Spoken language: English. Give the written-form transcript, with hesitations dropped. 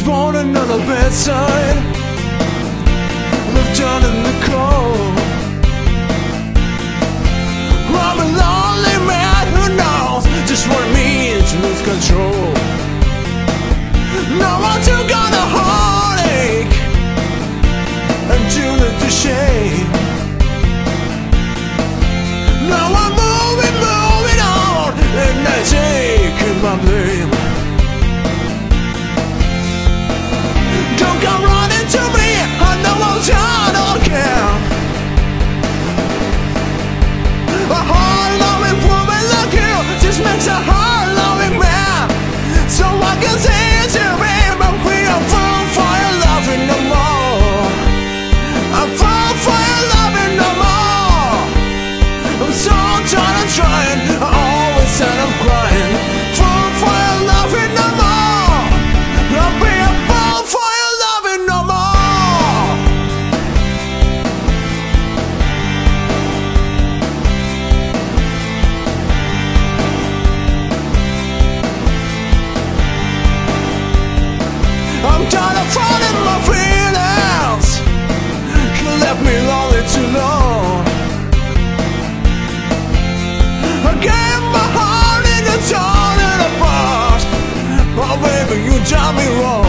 falling on the bedside, left down in the cold. I'm a lonely man who knows just what it means to lose control. Now I took on the heartache and tune it to shame. Now I'm moving on, and I take my blame. Don't come running to me, I know I'm tired, I don't care. A hard-loving woman like you just makes a hard-loving man. So I can say it to me, but we are full for your loving no more. I'm full for your loving no more. I'm so tired of trying, I always end up crying. Full for your loving no more. I'll be a fool for your loving no more. I'm tired of fighting my feelings. You left me lonely too long. I gave my heart and you torn it apart. Oh baby, you done me wrong.